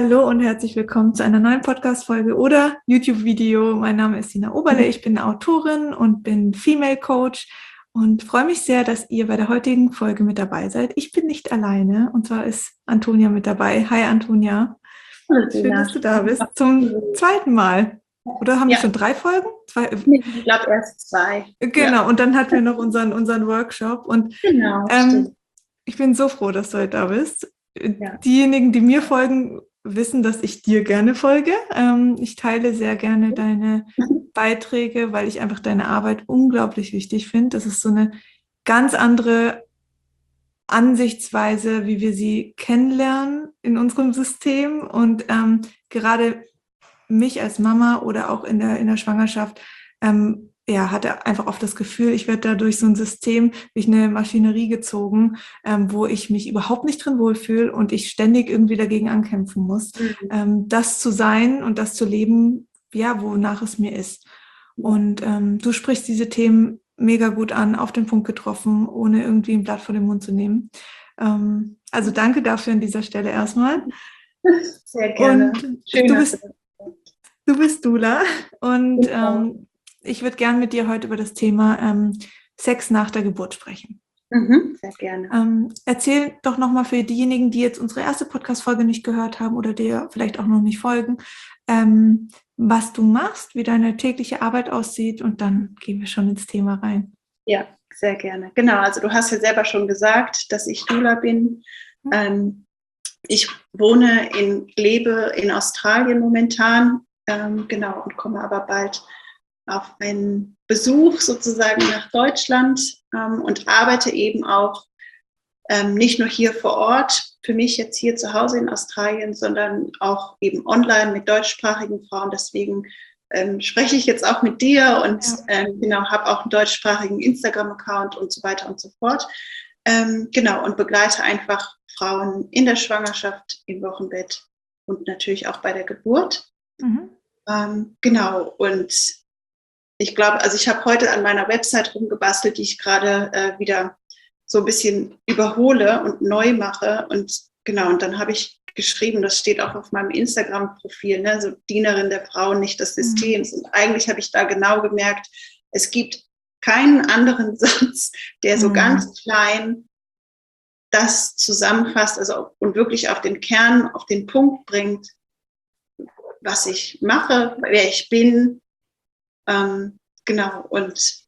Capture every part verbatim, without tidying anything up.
Hallo und herzlich willkommen zu einer neuen Podcast-Folge oder YouTube-Video. Mein Name ist Sina Oberle, ich bin Autorin und bin Female Coach und freue mich sehr, dass ihr bei der heutigen Folge mit dabei seid. Ich bin nicht alleine und zwar ist Antonia mit dabei. Hi Antonia, Hallo, schön, Sina. dass du da bist zum zweiten Mal. Oder haben wir Ja, schon drei Folgen? Zwei, nee, ich glaube erst zwei. Ja, genau, und dann hatten wir noch unseren, unseren Workshop und genau, ähm, stimmt. ich bin so froh, dass du heute da bist. Ja. Diejenigen, die mir folgen, wissen, dass ich dir gerne folge. Ähm, ich teile sehr gerne deine Beiträge, weil ich einfach deine Arbeit unglaublich wichtig finde. Das ist so eine ganz andere Ansichtsweise, wie wir sie kennenlernen in unserem System. Und ähm, gerade mich als Mama oder auch in der, in der Schwangerschaft, ähm, ja, hatte einfach oft das Gefühl, ich werde da durch so ein System, durch eine Maschinerie gezogen, ähm, wo ich mich überhaupt nicht drin wohlfühle und ich ständig irgendwie dagegen ankämpfen muss, Mhm. ähm, das zu sein und das zu leben, ja, wonach es mir ist. Ja. Und ähm, du sprichst diese Themen mega gut an, auf den Punkt getroffen, ohne irgendwie ein Blatt vor den Mund zu nehmen. Ähm, also danke dafür an dieser Stelle erstmal. Sehr gerne. Und Schön, du dass du bist das sagst. Du bist Dula und Genau. ähm, ich würde gern mit dir heute über das Thema ähm, Sex nach der Geburt sprechen. Mhm, sehr gerne. Ähm, erzähl doch nochmal für diejenigen, die jetzt unsere erste Podcast-Folge nicht gehört haben oder dir vielleicht auch noch nicht folgen, ähm, was du machst, wie deine tägliche Arbeit aussieht und dann gehen wir schon ins Thema rein. Ja, sehr gerne. Genau, also du hast ja selber schon gesagt, dass ich Doula bin. Ähm, ich wohne in, lebe in Australien momentan, ähm, genau, und komme aber bald auf einen Besuch sozusagen nach Deutschland ähm, und arbeite eben auch ähm, nicht nur hier vor Ort, für mich jetzt hier zu Hause in Australien, sondern auch eben online mit deutschsprachigen Frauen. Deswegen ähm, spreche ich jetzt auch mit dir und Ja. ähm, genau, habe auch einen deutschsprachigen Instagram-Account und so weiter und so fort. Ähm, genau, und begleite einfach Frauen in der Schwangerschaft, im Wochenbett und natürlich auch bei der Geburt. Mhm. Ähm, genau, und ich glaube, also ich habe heute an meiner Website rumgebastelt, die ich gerade äh, wieder so ein bisschen überhole und neu mache. Und genau, und dann habe ich geschrieben, das steht auch auf meinem Instagram-Profil, ne, so Dienerin der Frauen, nicht des Mhm. Systems. Und eigentlich habe ich da genau gemerkt, es gibt keinen anderen Satz, der so Mhm. ganz klein das zusammenfasst, also und wirklich auf den Kern, auf den Punkt bringt, was ich mache, wer ich bin. Ähm, genau, und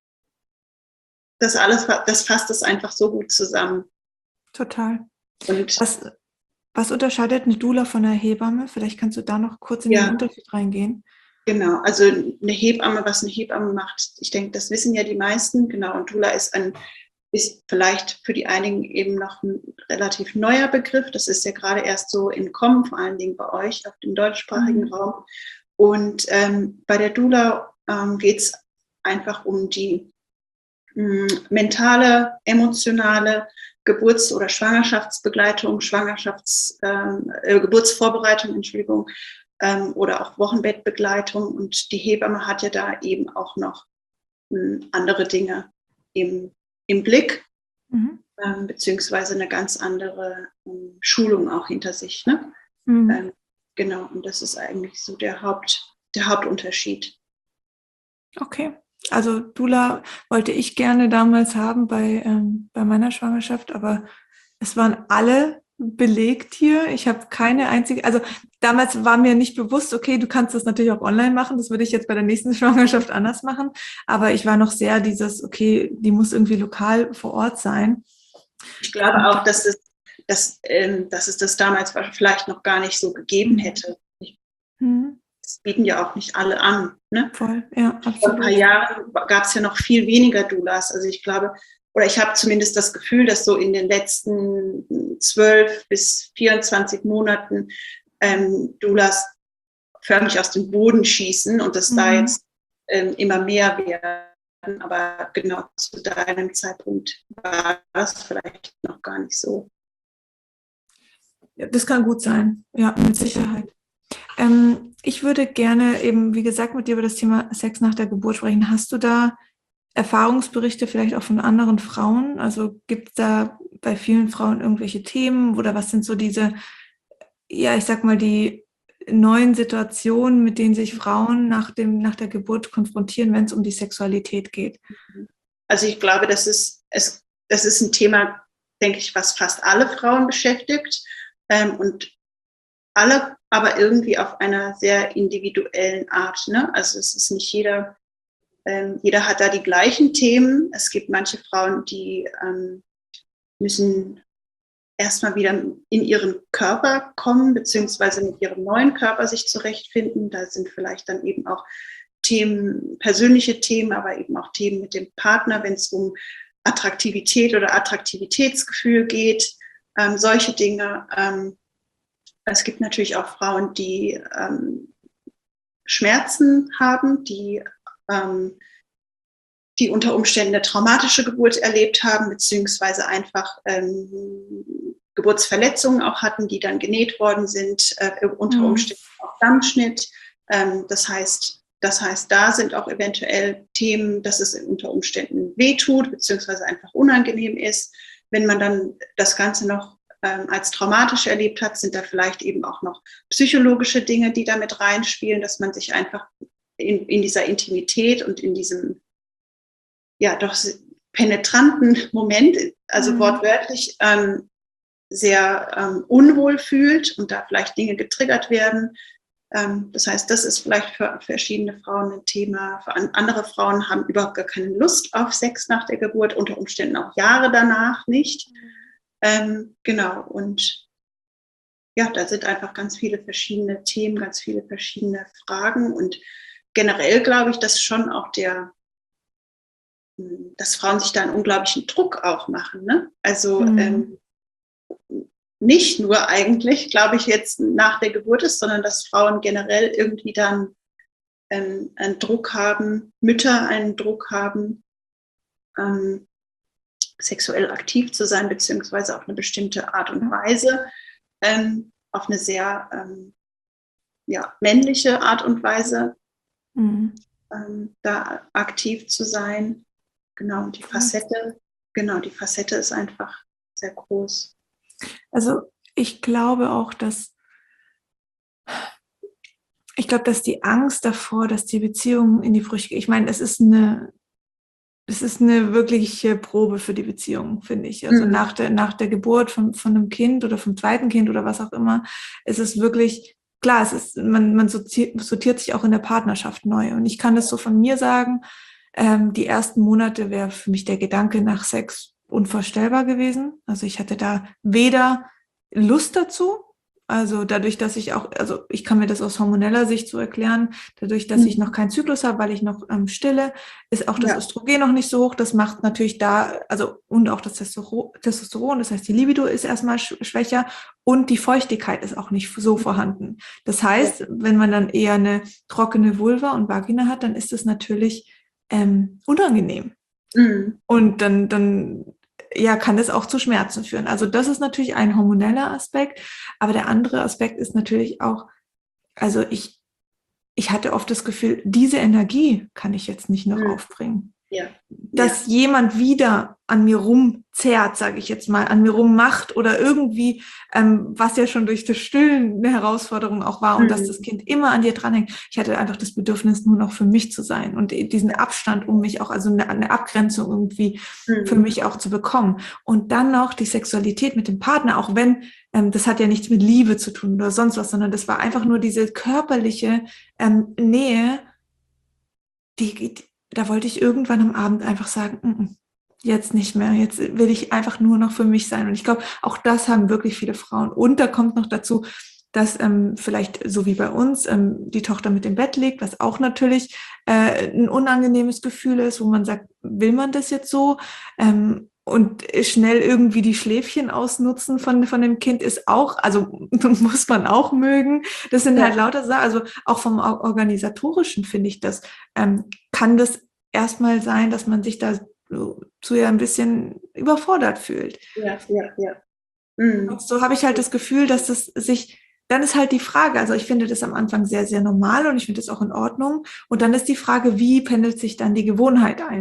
das alles, das fasst es einfach so gut zusammen. Total. Und Was, was unterscheidet eine Doula von einer Hebamme? Vielleicht kannst du da noch kurz in den ja, Unterschied reingehen. genau. Also eine Hebamme, was eine Hebamme macht, ich denke, das wissen ja die meisten. Genau. Und Doula ist ein, ist vielleicht für die einigen eben noch ein relativ neuer Begriff. Das ist ja gerade erst so im Kommen, vor allen Dingen bei euch auf dem deutschsprachigen Mhm. Raum. Und ähm, bei der Doula ähm, geht es einfach um die mh, mentale, emotionale Geburts- oder Schwangerschaftsbegleitung, Schwangerschafts-, ähm, äh, Geburtsvorbereitung, Entschuldigung, ähm, oder auch Wochenbettbegleitung. Und die Hebamme hat ja da eben auch noch mh, andere Dinge im, im Blick, Mhm. ähm, beziehungsweise eine ganz andere ähm, Schulung auch hinter sich. Ne? Mhm. Ähm, genau, und das ist eigentlich so der, Haupt, der Hauptunterschied. Okay. Also Dula wollte ich gerne damals haben bei, ähm, bei meiner Schwangerschaft, aber es waren alle belegt hier. Ich habe keine einzige, also damals war mir nicht bewusst, okay, du kannst das natürlich auch online machen. Das würde ich jetzt bei der nächsten Schwangerschaft anders machen. Aber ich war noch sehr dieses, okay, die muss irgendwie lokal vor Ort sein. Ich glaube Und auch, dass es, dass, ähm, dass es das damals vielleicht noch gar nicht so gegeben mhm. hätte. Mhm. Das bieten ja auch nicht alle an. Ne? Voll, ja, Vor ein paar absolut. Jahren gab es ja noch viel weniger Doulas. Also ich glaube, oder ich habe zumindest das Gefühl, dass so in den letzten zwölf bis vierundzwanzig Monaten ähm, Doulas förmlich aus dem Boden schießen und dass da Mhm. jetzt ähm, immer mehr werden. Aber genau zu deinem Zeitpunkt war das vielleicht noch gar nicht so. Ja, das kann gut sein, ja, mit Sicherheit. Ähm, ich würde gerne eben, wie gesagt, mit dir über das Thema Sex nach der Geburt sprechen. Hast du da Erfahrungsberichte vielleicht auch von anderen Frauen? Also gibt es da bei vielen Frauen irgendwelche Themen oder was sind so diese ja, ich sag mal, die neuen Situationen, mit denen sich Frauen nach dem, nach der Geburt konfrontieren, wenn es um die Sexualität geht. Also ich glaube, das ist, es, das ist ein Thema, denke ich, was fast alle Frauen beschäftigt ähm, und alle aber irgendwie auf einer sehr individuellen Art. Ne? Also es ist nicht jeder, ähm, jeder hat da die gleichen Themen. Es gibt manche Frauen, die ähm, müssen erstmal wieder in ihren Körper kommen, beziehungsweise mit ihrem neuen Körper sich zurechtfinden. Da sind vielleicht dann eben auch Themen, persönliche Themen, aber eben auch Themen mit dem Partner, wenn es um Attraktivität oder Attraktivitätsgefühl geht, ähm, solche Dinge. Ähm, es gibt natürlich auch Frauen, die ähm, Schmerzen haben, die, ähm, die unter Umständen eine traumatische Geburt erlebt haben, beziehungsweise einfach ähm, Geburtsverletzungen auch hatten, die dann genäht worden sind, äh, unter Umständen auch Dammschnitt. Ähm, das heißt, Das heißt, da sind auch eventuell Themen, dass es unter Umständen wehtut, beziehungsweise einfach unangenehm ist. Wenn man dann das Ganze noch ähm, als traumatisch erlebt hat, sind da vielleicht eben auch noch psychologische Dinge, die damit reinspielen, dass man sich einfach in, in dieser Intimität und in diesem, ja, doch penetranten Moment, also mhm. wortwörtlich, ähm, sehr ähm, unwohl fühlt und da vielleicht Dinge getriggert werden. Das heißt, das ist vielleicht für verschiedene Frauen ein Thema. Für andere Frauen haben überhaupt gar keine Lust auf Sex nach der Geburt, unter Umständen auch Jahre danach nicht. Mhm. Ähm, genau, und ja, da sind einfach ganz viele verschiedene Themen, ganz viele verschiedene Fragen. Und generell glaube ich, dass schon auch der, dass Frauen sich da einen unglaublichen Druck auch machen. Ne? Also mhm. ähm, nicht nur eigentlich, glaube ich, jetzt nach der Geburt ist, sondern dass Frauen generell irgendwie dann ähm, einen Druck haben, Mütter einen Druck haben, ähm, sexuell aktiv zu sein, beziehungsweise auf eine bestimmte Art und Weise, ähm, auf eine sehr ähm, ja, männliche Art und Weise mhm. ähm, da aktiv zu sein. Genau, die Facette, genau, die Facette ist einfach sehr groß. Also ich glaube auch, dass ich glaube, dass die Angst davor, dass die Beziehung in die Brüche geht, ich meine, es ist eine, es ist eine wirkliche Probe für die Beziehung, finde ich. Also mhm. nach der, nach der Geburt von, von einem Kind oder vom zweiten Kind oder was auch immer, ist es wirklich, klar, es ist, man, man sortiert, sortiert sich auch in der Partnerschaft neu. Und ich kann das so von mir sagen, ähm, die ersten Monate wäre für mich der Gedanke nach Sex unvorstellbar gewesen. Also ich hatte da weder Lust dazu, also dadurch, dass ich auch, also ich kann mir das aus hormoneller Sicht so erklären, dadurch, dass mhm. ich noch keinen Zyklus habe, weil ich noch ähm, stille, ist auch das ja. Östrogen noch nicht so hoch. Das macht natürlich da, also und auch das Testosteron, das heißt, die Libido ist erstmal schwächer und die Feuchtigkeit ist auch nicht so vorhanden. Das heißt, ja. wenn man dann eher eine trockene Vulva und Vagina hat, dann ist das natürlich ähm, unangenehm. Mhm. Und dann, dann ja, kann das auch zu Schmerzen führen. Also das ist natürlich ein hormoneller Aspekt, aber der andere Aspekt ist natürlich auch, also ich, ich hatte oft das Gefühl, diese Energie kann ich jetzt nicht noch mhm. aufbringen. Ja. Dass ja. jemand wieder an mir rumzerrt, sage ich jetzt mal, an mir rummacht oder irgendwie, ähm, was ja schon durch das Stillen eine Herausforderung auch war und mhm. dass das Kind immer an dir dranhängt. Ich hatte einfach das Bedürfnis, nur noch für mich zu sein und diesen Abstand um mich auch, also eine, eine Abgrenzung irgendwie mhm. für mich auch zu bekommen. Und dann noch die Sexualität mit dem Partner, auch wenn, ähm, das hat ja nichts mit Liebe zu tun oder sonst was, sondern das war einfach nur diese körperliche ähm, Nähe, die, die da wollte ich irgendwann am Abend einfach sagen, n-n, jetzt nicht mehr, jetzt will ich einfach nur noch für mich sein. Und ich glaube, auch das haben wirklich viele Frauen. Und da kommt noch dazu, dass ähm, vielleicht so wie bei uns ähm, die Tochter mit im Bett liegt, was auch natürlich äh, ein unangenehmes Gefühl ist, wo man sagt, will man das jetzt so? Ähm, und schnell irgendwie die Schläfchen ausnutzen von, von dem Kind ist auch, also muss man auch mögen. Das sind ja. halt lauter Sachen, also auch vom Organisatorischen finde ich das, ähm, kann das erstmal sein, dass man sich da zu ja ein bisschen überfordert fühlt. Ja, ja, ja. Mhm. So habe ich halt das Gefühl, dass das sich, dann ist halt die Frage, also ich finde das am Anfang sehr, sehr normal und ich finde das auch in Ordnung. Und dann ist die Frage, wie pendelt sich dann die Gewohnheit ein?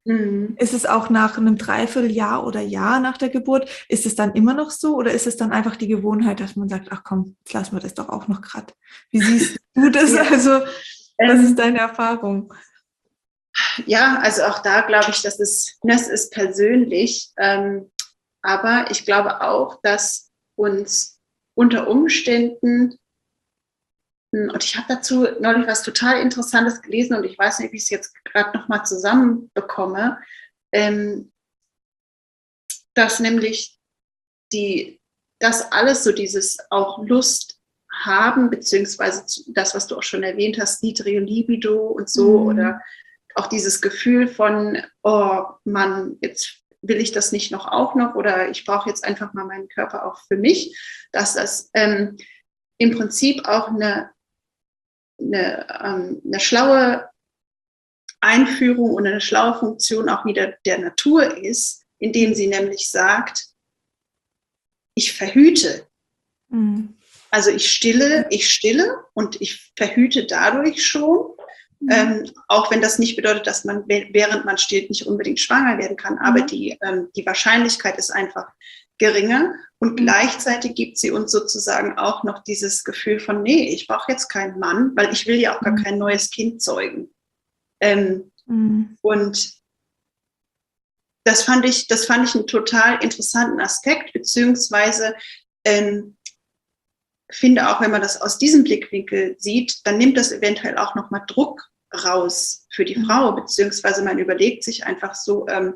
Mhm. Ist es auch nach einem Dreivierteljahr oder Jahr nach der Geburt, ist es dann immer noch so oder ist es dann einfach die Gewohnheit, dass man sagt, ach komm, jetzt lassen wir das doch auch noch gerade. Wie siehst du das? Ja. Also, was ist Ähm, deine Erfahrung? ja, also auch da glaube ich, dass es, das ist persönlich, ähm, aber ich glaube auch, dass uns unter Umständen, und ich habe dazu neulich was total Interessantes gelesen und ich weiß nicht, wie ich es jetzt gerade nochmal zusammenbekomme, ähm, dass nämlich die, das alles so dieses auch Lust haben, beziehungsweise das, was du auch schon erwähnt hast, niedrige Libido und so, oder Mhm. auch dieses Gefühl von, oh Mann, jetzt will ich das nicht noch auch noch oder ich brauche jetzt einfach mal meinen Körper auch für mich, dass das ähm, im Prinzip auch eine, eine, ähm, eine schlaue Einführung und eine schlaue Funktion auch wieder der Natur ist, indem sie nämlich sagt, ich verhüte. Mhm. Also ich stille, ich stille und ich verhüte dadurch schon, Mhm. ähm, auch wenn das nicht bedeutet, dass man, während man stillt, nicht unbedingt schwanger werden kann, aber Mhm. die, ähm, die Wahrscheinlichkeit ist einfach geringer und Mhm. gleichzeitig gibt sie uns sozusagen auch noch dieses Gefühl von, nee, ich brauche jetzt keinen Mann, weil ich will ja auch gar kein neues Kind zeugen. Ähm, Mhm. und das fand ich, das fand ich einen total interessanten Aspekt, beziehungsweise ähm, finde auch, wenn man das aus diesem Blickwinkel sieht, dann nimmt das eventuell auch nochmal Druck raus für die Mhm. Frau, beziehungsweise man überlegt sich einfach so, ähm,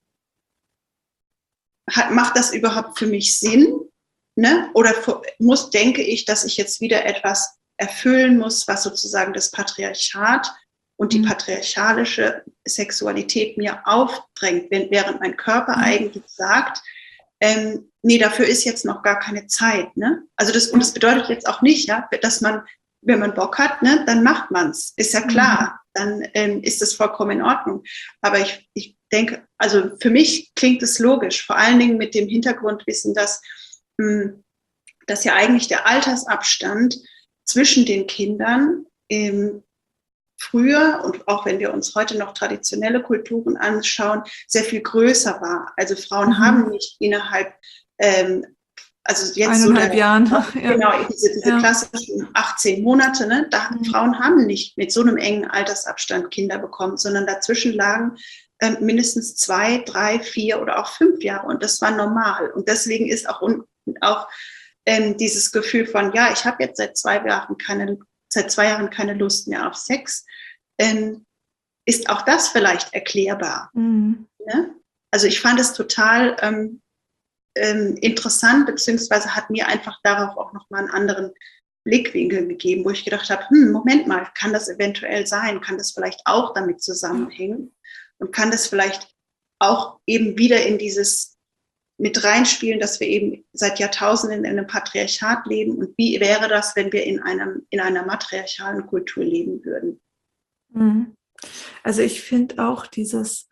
hat, macht das überhaupt für mich Sinn? Ne? Oder muss, denke ich, dass ich jetzt wieder etwas erfüllen muss, was sozusagen das Patriarchat und die Mhm. patriarchalische Sexualität mir aufdrängt, während mein Körper Ja. eigentlich sagt, ähm, nee, dafür ist jetzt noch gar keine Zeit. Ne? Also das, und Ja. das bedeutet jetzt auch nicht, ja, dass man, wenn man Bock hat, ne, dann macht man es. Ist ja Mhm. klar, dann ähm, ist es vollkommen in Ordnung. Aber ich, ich denke, also für mich klingt es logisch, vor allen Dingen mit dem Hintergrundwissen, dass, mh, dass ja eigentlich der Altersabstand zwischen den Kindern ähm, früher und auch wenn wir uns heute noch traditionelle Kulturen anschauen, sehr viel größer war. Also Frauen haben Mhm. nicht innerhalb, ähm, also jetzt so Eineinhalb der, Jahren. Ja. genau, diese, diese Ja. klassischen achtzehn Monate, ne, da, Mhm. Frauen haben nicht mit so einem engen Altersabstand Kinder bekommen, sondern dazwischen lagen ähm, mindestens zwei, drei, vier oder auch fünf Jahre und das war normal. Und deswegen ist auch, auch ähm, dieses Gefühl von, ja, ich habe jetzt seit zwei Jahren keine seit zwei Jahren keine Lust mehr auf Sex, ähm, ist auch das vielleicht erklärbar. Mhm. Ne? Also ich fand es total ähm, ähm, interessant, beziehungsweise hat mir einfach darauf auch nochmal einen anderen Blickwinkel gegeben, wo ich gedacht habe, hm, Moment mal, kann das eventuell sein? Kann das vielleicht auch damit zusammenhängen? Und kann das vielleicht auch eben wieder in dieses mit reinspielen, dass wir eben seit Jahrtausenden in einem Patriarchat leben und wie wäre das, wenn wir in, einem, in einer matriarchalen Kultur leben würden? Mhm. Also ich finde auch dieses,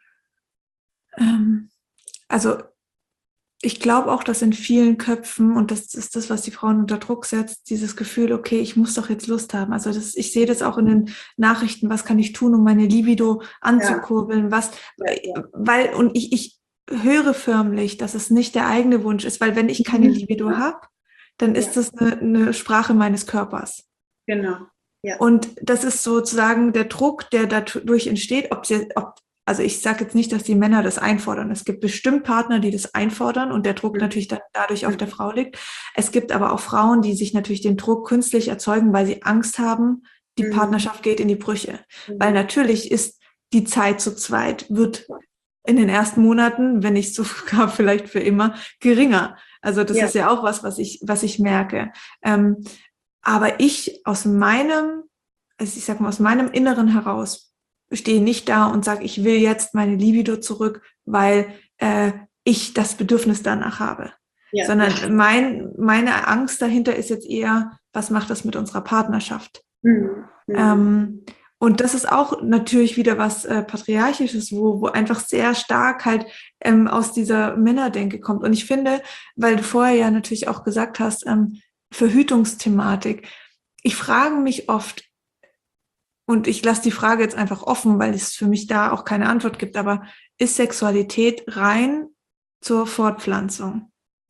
ähm, also ich glaube auch, dass in vielen Köpfen, und das ist das, was die Frauen unter Druck setzt, dieses Gefühl, okay, ich muss doch jetzt Lust haben. Also das, ich sehe das auch in den Nachrichten, was kann ich tun, um meine Libido Ja, anzukurbeln, was, ja, ja. weil, und ich, ich höre förmlich, dass es nicht der eigene Wunsch ist, weil wenn ich keine Mhm. Libido Ja, habe, dann ja, ist das eine, eine Sprache meines Körpers. genau. Ja. Und das ist sozusagen der Druck, der dadurch entsteht, ob sie, ob, also ich sage jetzt nicht, dass die Männer das einfordern. Es gibt bestimmt Partner, die das einfordern und der Druck Mhm. natürlich dann dadurch auf der Mhm. Frau liegt. Es gibt aber auch Frauen, die sich natürlich den Druck künstlich erzeugen, weil sie Angst haben, die Mhm. Partnerschaft geht in die Brüche. Weil Mhm. natürlich ist die Zeit zu zweit, wird in den ersten Monaten, wenn nicht sogar vielleicht für immer, geringer. Also das Ja. ist ja auch was, was ich, was ich merke. Ähm, aber ich aus meinem, also ich sag mal, aus meinem Inneren heraus stehe nicht da und sage, ich will jetzt meine Libido zurück, weil äh, ich das Bedürfnis danach habe. Ja. Ja. Sondern mein, meine Angst dahinter ist jetzt eher, was macht das mit unserer Partnerschaft? Mhm. Mhm. Ähm, und das ist auch natürlich wieder was äh, Patriarchisches, wo, wo einfach sehr stark halt ähm, aus dieser Männerdenke kommt. Und ich finde, weil du vorher ja natürlich auch gesagt hast, ähm, Verhütungsthematik. Ich frage mich oft, und ich lasse die Frage jetzt einfach offen, weil es für mich da auch keine Antwort gibt, aber ist Sexualität rein zur Fortpflanzung?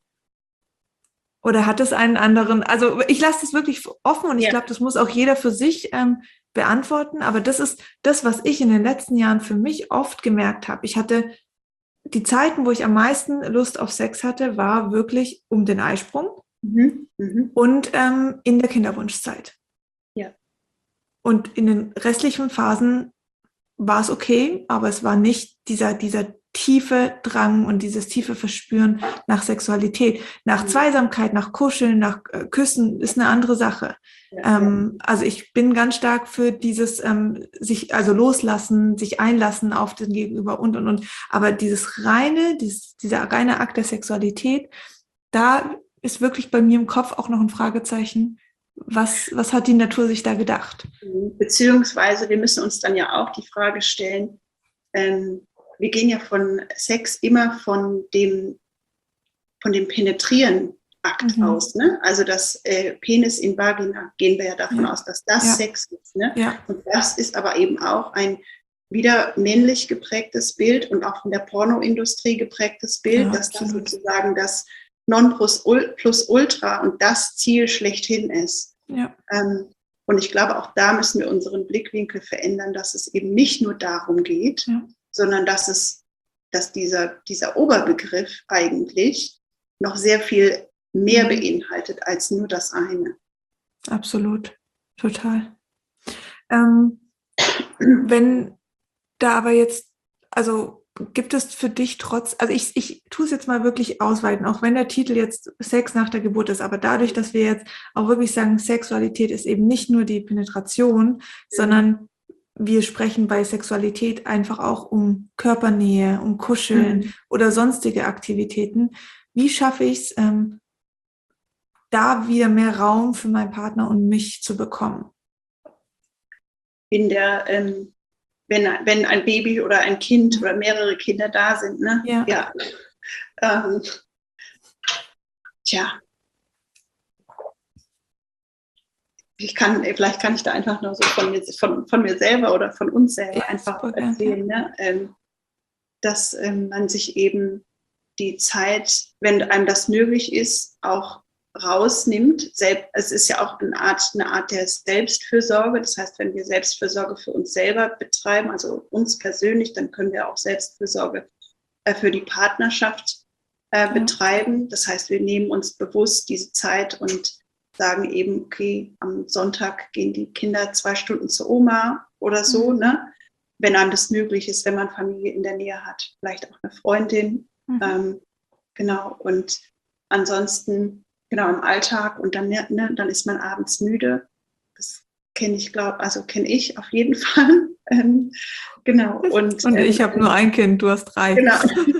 Oder hat es einen anderen, also ich lasse das wirklich offen und ich Ja. glaube, das muss auch jeder für sich ähm, beantworten, aber das ist das, was ich in den letzten Jahren für mich oft gemerkt habe. Ich hatte die Zeiten, wo ich am meisten Lust auf Sex hatte, war wirklich um den Eisprung Mhm. Mhm. und ähm, in der Kinderwunschzeit. Ja. Und in den restlichen Phasen war es okay, aber es war nicht dieser, dieser tiefe Drang und dieses tiefe Verspüren nach Sexualität. Nach Zweisamkeit, nach Kuscheln, nach äh, Küssen ist eine andere Sache. Ja, Ähm, ja. also ich bin ganz stark für dieses ähm, sich, also loslassen, sich einlassen auf den Gegenüber und, und, und. Aber dieses reine, dieses, dieser reine Akt der Sexualität, da ist wirklich bei mir im Kopf auch noch ein Fragezeichen. Was, was hat die Natur sich da gedacht? Beziehungsweise wir müssen uns dann ja auch die Frage stellen, ähm, wir gehen ja von Sex immer von dem, von dem Penetrieren-Akt Mhm. aus. Ne? Also das äh, Penis in Vagina, gehen wir ja davon Ja. aus, dass das Ja. Sex ist. Ne? Ja. Und das ist aber eben auch ein wieder männlich geprägtes Bild und auch von der Pornoindustrie geprägtes Bild, Ja, dass das absolut. sozusagen das Nonplusultra und das Ziel schlechthin ist. Ja. Ähm, und ich glaube, auch da müssen wir unseren Blickwinkel verändern, dass es eben nicht nur darum geht, Ja. sondern dass es, dass dieser, dieser Oberbegriff eigentlich noch sehr viel mehr Mhm. beinhaltet als nur das eine. Absolut. Total. Ähm, wenn da aber jetzt, also gibt es für dich trotz, also ich, ich tue es jetzt mal wirklich ausweiten, auch wenn der Titel jetzt Sex nach der Geburt ist, aber dadurch, dass wir jetzt auch wirklich sagen, Sexualität ist eben nicht nur die Penetration, sondern wir sprechen bei Sexualität einfach auch um Körpernähe, um Kuscheln Mhm. oder sonstige Aktivitäten. Wie schaffe ich es, ähm, da wieder mehr Raum für meinen Partner und mich zu bekommen? In der, ähm, wenn, wenn ein Baby oder ein Kind oder mehrere Kinder da sind, ne? Ja. Ja. Ähm, tja. Ich kann, vielleicht kann ich da einfach nur so von mir, von, von mir selber oder von uns selber Ja, einfach super gern, erzählen, ja. ne? ähm, dass ähm, man sich eben die Zeit, wenn einem das möglich ist, auch rausnimmt. Selbst, es ist ja auch eine Art, eine Art der Selbstfürsorge. Das heißt, wenn wir Selbstfürsorge für uns selber betreiben, also uns persönlich, dann können wir auch Selbstfürsorge äh, für die Partnerschaft äh, Ja. betreiben. Das heißt, wir nehmen uns bewusst diese Zeit und sagen eben, okay, am Sonntag gehen die Kinder zwei Stunden zur Oma oder so, Mhm. ne? Wenn einem das möglich ist, wenn man Familie in der Nähe hat, vielleicht auch eine Freundin. Mhm. Ähm, genau, und ansonsten, genau, im Alltag und dann, ne, dann ist man abends müde. Das kenne ich, glaube also kenne ich auf jeden Fall. ähm, genau, und, Und ähm, ich habe nur ein Kind, du hast drei. Genau,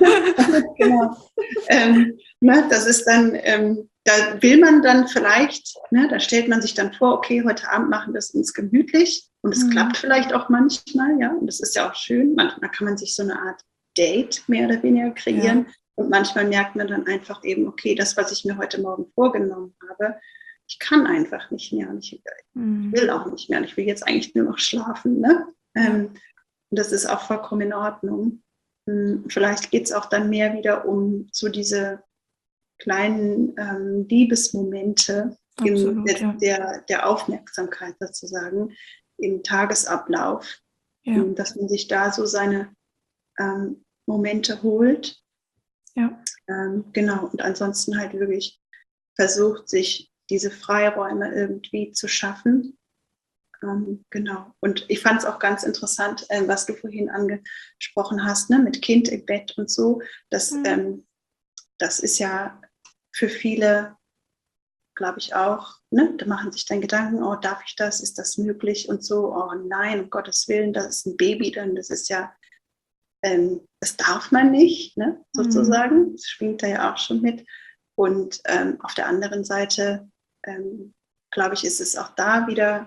genau. Ähm, ne, das ist dann, ähm, da will man dann vielleicht, ne, da stellt man sich dann vor, okay, heute Abend machen wir es uns gemütlich und es Mhm. klappt vielleicht auch manchmal, ja, und das ist ja auch schön. Manchmal kann man sich so eine Art Date mehr oder weniger kreieren Ja. und manchmal merkt man dann einfach eben, okay, das, was ich mir heute Morgen vorgenommen habe, ich kann einfach nicht mehr und ich, Mhm. ich will auch nicht mehr und ich will jetzt eigentlich nur noch schlafen, ne? Ja. Ähm, und das ist auch vollkommen in Ordnung. Vielleicht geht es auch dann mehr wieder um so diese kleinen ähm, Liebesmomente in Absolut, der, ja. der, der Aufmerksamkeit sozusagen im Tagesablauf, Ja. dass man sich da so seine ähm, Momente holt. Ja. Ähm, genau, und ansonsten halt wirklich versucht, sich diese Freiräume irgendwie zu schaffen. Ähm, genau. Und ich fand es auch ganz interessant, äh, was du vorhin angesprochen hast, ne, mit Kind im Bett und so. Das, Mhm. ähm, das ist ja für viele, glaube ich auch, ne, da machen sich dann Gedanken, oh, darf ich das? Ist das möglich? Und so, oh nein, um Gottes Willen, das ist ein Baby, dann das ist ja, ähm, das darf man nicht, ne, sozusagen. Mhm. Das schwingt da ja auch schon mit. Und ähm, auf der anderen Seite, ähm, glaube ich, ist es auch da wieder.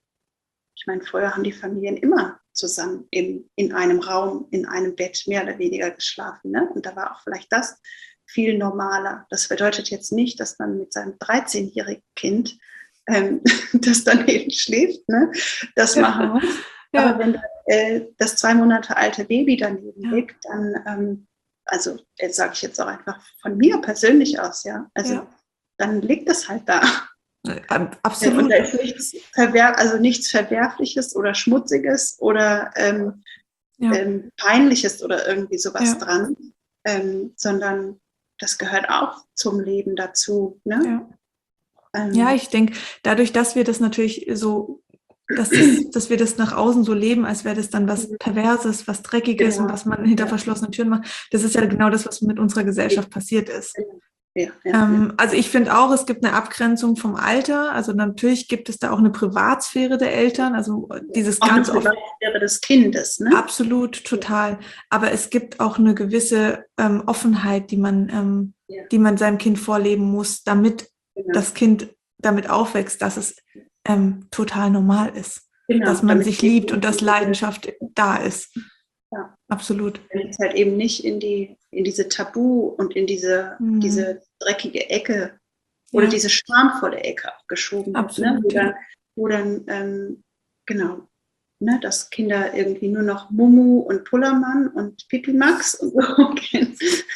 Ich meine, früher haben die Familien immer zusammen in, in einem Raum, in einem Bett mehr oder weniger geschlafen. Ne? Und da war auch vielleicht das viel normaler. Das bedeutet jetzt nicht, dass man mit seinem dreizehnjährigen Kind, ähm, das daneben schläft, ne, das machen muss. Ja. Aber wenn äh, das zwei Monate alte Baby daneben Ja. liegt, dann, ähm, also jetzt sage ich jetzt auch einfach von mir persönlich aus, ja, also Ja. dann liegt es halt da. Ähm, Absolut. Und da ist nichts, Verwer also nichts Verwerfliches oder Schmutziges oder ähm, Ja. ähm, Peinliches oder irgendwie sowas Ja. dran, ähm, sondern das gehört auch zum Leben dazu. Ne? Ja. Ähm, Ja, ich denke, dadurch, dass wir das natürlich so, dass, das, dass wir das nach außen so leben, als wäre das dann was Perverses, was Dreckiges Genau. und was man hinter Ja. verschlossenen Türen macht, das ist ja genau das, was mit unserer Gesellschaft passiert ist. Ja, ja, ähm, ja. Also ich finde auch, es gibt eine Abgrenzung vom Alter. Also natürlich gibt es da auch eine Privatsphäre der Eltern. Also dieses Auch ganz eine oft. Privatsphäre des Kindes, ne? Absolut, total. Aber es gibt auch eine gewisse ähm, Offenheit, die man, ähm, Ja. die man seinem Kind vorleben muss, damit Genau. das Kind damit aufwächst, dass es ähm, total normal ist. Genau, dass man damit sich eben liebt und dass diese- Leidenschaft da ist. Ja. Absolut. Wenn es halt eben nicht in die, in diese Tabu und in diese, Mhm. diese dreckige Ecke oder Ja. diese schamvolle Ecke geschoben wird, ne? Absolut, Wo ja. dann, wo dann ähm, genau, ne, dass Kinder irgendwie nur noch Mumu und Pullermann und Pipi Max und so kennen.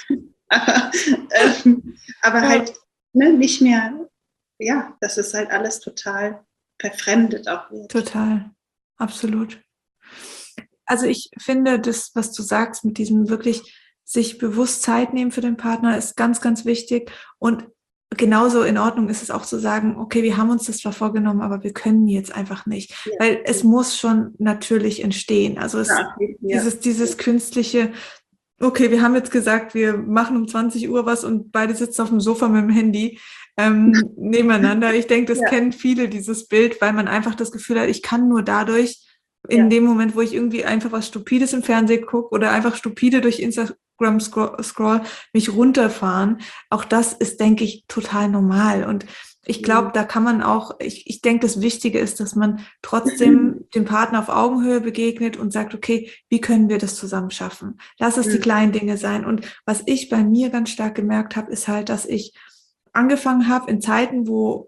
aber ähm, aber Ja. halt ne, nicht mehr, ja, dass es halt alles total verfremdet auch wird. Total, absolut. Also ich finde, das, was du sagst, mit diesem wirklich sich bewusst Zeit nehmen für den Partner, ist ganz, ganz wichtig. Und genauso in Ordnung ist es auch zu sagen, okay, wir haben uns das zwar vorgenommen, aber wir können jetzt einfach nicht. Ja. Weil es muss schon natürlich entstehen. Also es, Ja, ja. dieses, dieses künstliche, okay, wir haben jetzt gesagt, wir machen um zwanzig Uhr was und beide sitzen auf dem Sofa mit dem Handy ähm, nebeneinander. Ich denke, das Ja. kennen viele, dieses Bild, weil man einfach das Gefühl hat, ich kann nur dadurch, in Ja. dem Moment, wo ich irgendwie einfach was Stupides im Fernsehen gucke oder einfach stupide durch Instagram scroll, scroll mich runterfahren. Auch das ist, denke ich, total normal. Und ich glaube, Mhm. da kann man auch, ich, ich denke, das Wichtige ist, dass man trotzdem dem Partner auf Augenhöhe begegnet und sagt, okay, wie können wir das zusammen schaffen? Lass es die Mhm. kleinen Dinge sein. Und was ich bei mir ganz stark gemerkt habe, ist halt, dass ich angefangen habe in Zeiten, wo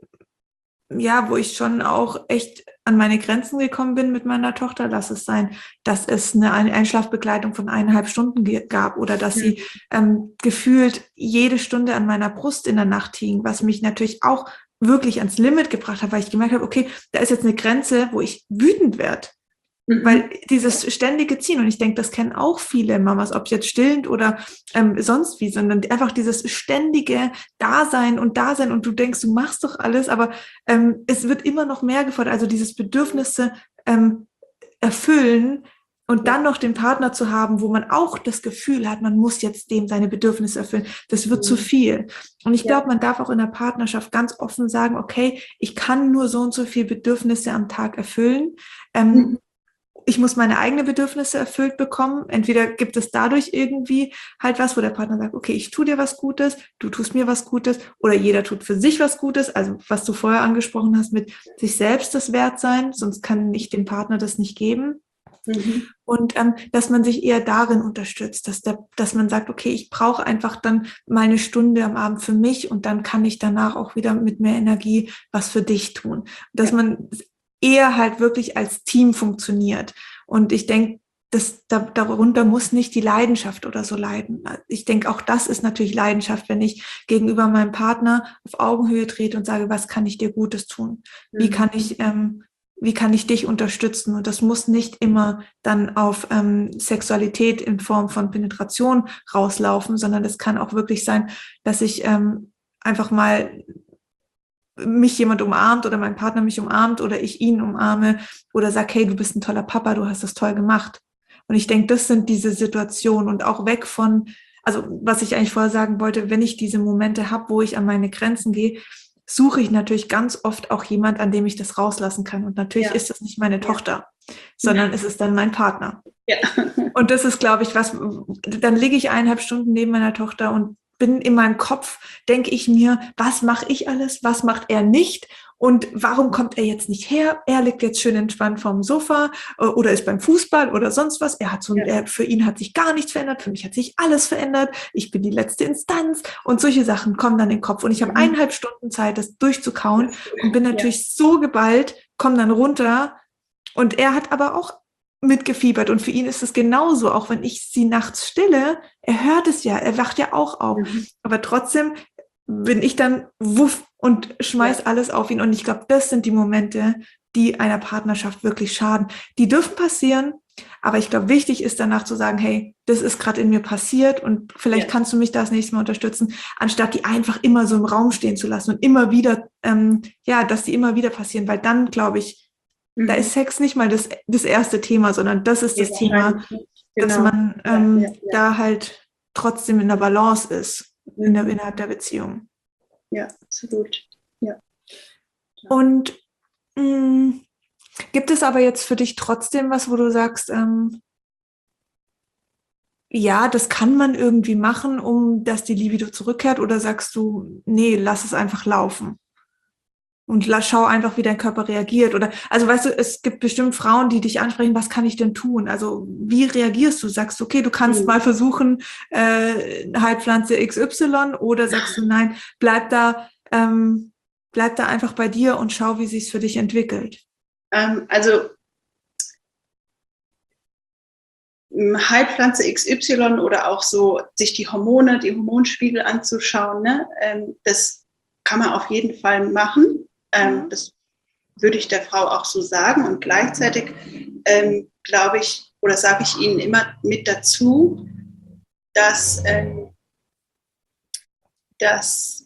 ja, wo ich schon auch echt an meine Grenzen gekommen bin mit meiner Tochter. Lass es sein, dass es eine Einschlafbegleitung von eineinhalb Stunden gab oder dass sie ähm, gefühlt jede Stunde an meiner Brust in der Nacht hing, was mich natürlich auch wirklich ans Limit gebracht hat, weil ich gemerkt habe, okay, da ist jetzt eine Grenze, wo ich wütend werde. Mhm. Weil dieses ständige Ziehen, und ich denke, das kennen auch viele Mamas, ob jetzt stillend oder ähm, sonst wie, sondern einfach dieses ständige Dasein und Dasein und du denkst, du machst doch alles, aber ähm, es wird immer noch mehr gefordert, also dieses Bedürfnisse ähm, erfüllen und dann noch den Partner zu haben, wo man auch das Gefühl hat, man muss jetzt dem seine Bedürfnisse erfüllen, das wird Mhm. zu viel. Und ich Ja. glaube, man darf auch in der Partnerschaft ganz offen sagen, okay, ich kann nur so und so viele Bedürfnisse am Tag erfüllen. Ähm, Mhm. Ich muss meine eigenen Bedürfnisse erfüllt bekommen. Entweder gibt es dadurch irgendwie halt was, wo der Partner sagt, okay, ich tue dir was Gutes, du tust mir was Gutes, oder jeder tut für sich was Gutes. Also was du vorher angesprochen hast mit sich selbst das wert sein, sonst kann ich dem Partner das nicht geben. Mhm. Und ähm, dass man sich eher darin unterstützt, dass, der, dass man sagt, okay, ich brauche einfach dann mal eine Stunde am Abend für mich und dann kann ich danach auch wieder mit mehr Energie was für dich tun. Dass Ja. man eher halt wirklich als Team funktioniert. Und ich denke, das, da, darunter muss nicht die Leidenschaft oder so leiden. Ich denke, auch das ist natürlich Leidenschaft, wenn ich gegenüber meinem Partner auf Augenhöhe trete und sage, was kann ich dir Gutes tun? Wie kann ich, ähm, wie kann ich dich unterstützen? Und das muss nicht immer dann auf ähm, Sexualität in Form von Penetration rauslaufen, sondern es kann auch wirklich sein, dass ich ähm, einfach mal mich jemand umarmt oder mein Partner mich umarmt oder ich ihn umarme oder sag, hey, du bist ein toller Papa, du hast das toll gemacht. Und ich denke, das sind diese Situationen und auch weg von, also was ich eigentlich vorher sagen wollte, wenn ich diese Momente habe, wo ich an meine Grenzen gehe, suche ich natürlich ganz oft auch jemand, an dem ich das rauslassen kann. Und natürlich Ja. ist das nicht meine Ja. Tochter, sondern Ja. es ist dann mein Partner. Ja. Und das ist, glaube ich, was, dann liege ich eineinhalb Stunden neben meiner Tochter und bin in meinem Kopf, denke ich mir, was mache ich alles, was macht er nicht und warum kommt er jetzt nicht her? Er liegt jetzt schön entspannt vorm Sofa oder ist beim Fußball oder sonst was. Er hat so, Ja. er, für ihn hat sich gar nichts verändert, für mich hat sich alles verändert. Ich bin die letzte Instanz und solche Sachen kommen dann in den Kopf und ich habe Mhm. eineinhalb Stunden Zeit, das durchzukauen und bin natürlich Ja. so geballt, komme dann runter und er hat aber auch mitgefiebert und für ihn ist es genauso, auch wenn ich sie nachts stille, er hört es ja, er wacht ja auch auf, mhm. aber trotzdem bin ich dann wuff und schmeiß ja. alles auf ihn und ich glaube, das sind die Momente, die einer Partnerschaft wirklich schaden. Die dürfen passieren, aber ich glaube, wichtig ist danach zu sagen, hey, das ist gerade in mir passiert und vielleicht ja. kannst du mich da das nächste Mal unterstützen, anstatt die einfach immer so im Raum stehen zu lassen und immer wieder, ähm, ja, dass die immer wieder passieren, weil dann, glaube ich, mhm. da ist Sex nicht mal das, das erste Thema, sondern das ist das ja, Thema, genau. dass man ähm, ja, ja, ja. da halt trotzdem in der Balance ist, mhm. in der, innerhalb der Beziehung. Ja, absolut. Ja. Und mh, gibt es aber jetzt für dich trotzdem was, wo du sagst, ähm, ja, das kann man irgendwie machen, um dass die Libido zurückkehrt, oder sagst du, nee, lass es einfach laufen und lass, schau einfach, wie dein Körper reagiert, oder, also weißt du, es gibt bestimmt Frauen, die dich ansprechen, was kann ich denn tun? Also wie reagierst du? Sagst du, okay, du kannst mhm. mal versuchen, äh, Heilpflanze X Y, oder sagst du, nein, bleib da, ähm, bleib da einfach bei dir und schau, wie sich's für dich entwickelt? Ähm, also Heilpflanze X Y oder auch so sich die Hormone, die Hormonspiegel anzuschauen, ne? Ähm, das kann man auf jeden Fall machen. Ähm, mhm. Das würde ich der Frau auch so sagen. Und gleichzeitig ähm, glaube ich, oder sage ich Ihnen immer mit dazu, dass, ähm, dass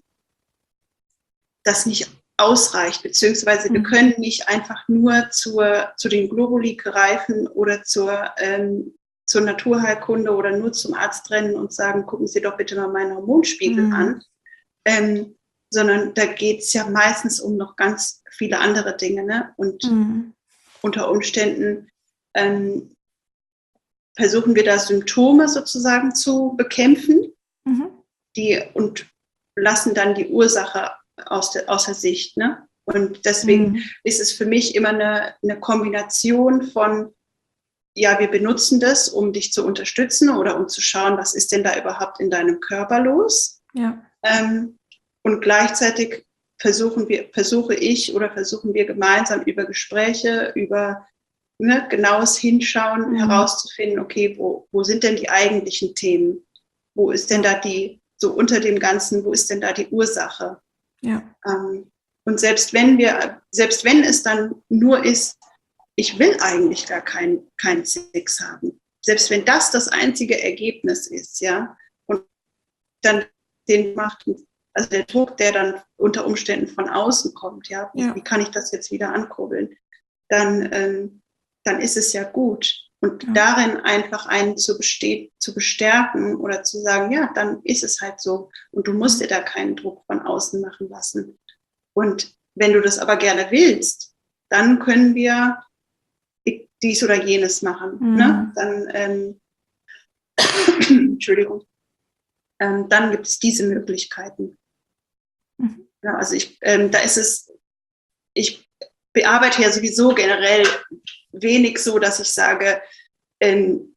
das nicht ausreicht, beziehungsweise mhm. wir können nicht einfach nur zur, zu den Globuli greifen oder zur, ähm, zur Naturheilkunde oder nur zum Arzt rennen und sagen, gucken Sie doch bitte mal meinen Hormonspiegel mhm. an, ähm, sondern da geht es ja meistens um noch ganz viele andere Dinge, ne? Und mhm. unter Umständen ähm, versuchen wir da Symptome sozusagen zu bekämpfen mhm. die, und lassen dann die Ursache aus der, aus der Sicht, ne? Und deswegen mhm. ist es für mich immer eine, eine Kombination von, ja, wir benutzen das, um dich zu unterstützen oder um zu schauen, was ist denn da überhaupt in deinem Körper los? Ja. Ähm, und gleichzeitig versuchen wir, versuche ich oder versuchen wir gemeinsam über Gespräche, über ne, genaues Hinschauen mhm. herauszufinden, okay, wo, wo sind denn die eigentlichen Themen? Wo ist denn da die, so unter dem Ganzen, wo ist denn da die Ursache? Ja. Ähm, und selbst wenn wir, selbst wenn es dann nur ist, ich will eigentlich gar keinen kein Sex haben, selbst wenn das das einzige Ergebnis ist, ja, und dann den macht, also der Druck, der dann unter Umständen von außen kommt, ja, ja. wie kann ich das jetzt wieder ankurbeln, dann, ähm, dann ist es ja gut. Und ja. darin einfach einen zu, beste- zu bestärken oder zu sagen, ja, dann ist es halt so. Und du musst dir da keinen Druck von außen machen lassen. Und wenn du das aber gerne willst, dann können wir dies oder jenes machen. Mhm. Ne? Dann, ähm, Entschuldigung, ähm, dann gibt es diese Möglichkeiten. Mhm. Ja, also ich, ähm, da ist es, ich bearbeite ja sowieso generell wenig so, dass ich sage, ähm,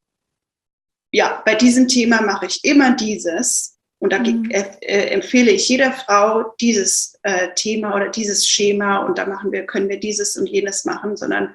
ja, bei diesem Thema mache ich immer dieses und da mhm. äh, empfehle ich jeder Frau dieses äh, Thema oder dieses Schema und da machen wir, können wir dieses und jenes machen, sondern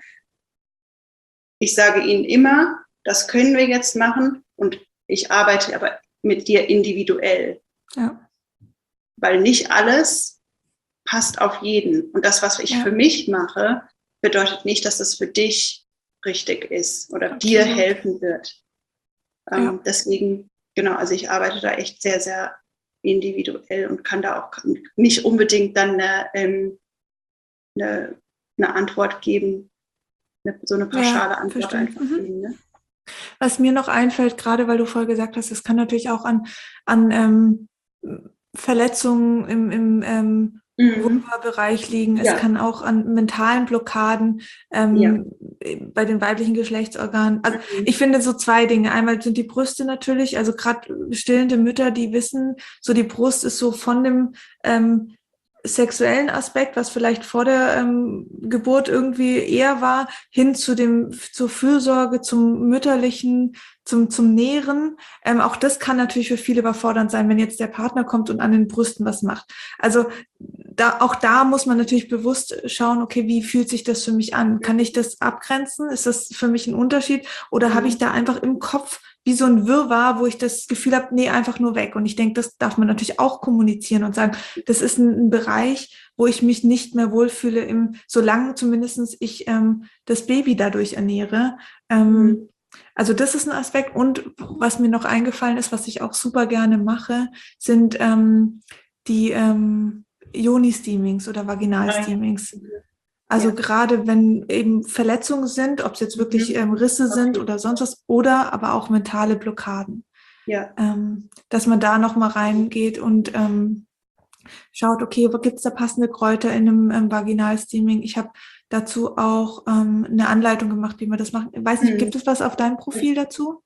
ich sage Ihnen immer, das können wir jetzt machen und ich arbeite aber mit dir individuell. Ja. Weil nicht alles passt auf jeden. Und das, was ich ja. für mich mache, bedeutet nicht, dass das für dich richtig ist oder Absolut. dir helfen wird. Ähm, ja. Deswegen, genau, also ich arbeite da echt sehr, sehr individuell und kann da auch nicht unbedingt dann eine, ähm, eine, eine Antwort geben, eine, so eine pauschale ja, Antwort verstehe. einfach mhm. geben. Ne? Was mir noch einfällt, gerade weil du vorher gesagt hast, es kann natürlich auch an, an ähm, Verletzungen im, im ähm, mhm. Vulva-Bereich liegen. Es ja. kann auch an mentalen Blockaden ähm, ja. bei den weiblichen Geschlechtsorganen. Also mhm. ich finde so zwei Dinge. Einmal sind die Brüste natürlich, also gerade stillende Mütter, die wissen, so die Brust ist so von dem ähm, sexuellen Aspekt, was vielleicht vor der ähm, Geburt irgendwie eher war, hin zu dem, zur Fürsorge, zum Mütterlichen, zum, zum Nähren. Ähm, auch das kann natürlich für viele überfordernd sein, wenn jetzt der Partner kommt und an den Brüsten was macht. Also da, auch da muss man natürlich bewusst schauen, okay, wie fühlt sich das für mich an? Kann ich das abgrenzen? Ist das für mich ein Unterschied? Oder habe ich da einfach im Kopf wie so ein Wirrwarr, wo ich das Gefühl habe, nee, einfach nur weg. Und ich denke, das darf man natürlich auch kommunizieren und sagen, das ist ein, ein Bereich, wo ich mich nicht mehr wohlfühle, im, solange zumindest ich ähm, das Baby dadurch ernähre. Ähm, Mhm. also das ist ein Aspekt. Und was mir noch eingefallen ist, was ich auch super gerne mache, sind ähm, die ähm, Yoni-Steamings oder Ah, ja. Vaginal-Steamings. Mhm. Also Ja. gerade wenn eben Verletzungen sind, ob es jetzt wirklich Mhm. ähm, Risse sind Okay. oder sonst was, oder aber auch mentale Blockaden, Ja. ähm, dass man da nochmal reingeht und ähm, schaut, okay, wo gibt's da passende Kräuter in einem ähm, Vaginalsteaming? Ich habe dazu auch ähm, eine Anleitung gemacht, wie man das macht. Ich weiß nicht, Mhm. gibt es was auf deinem Profil dazu?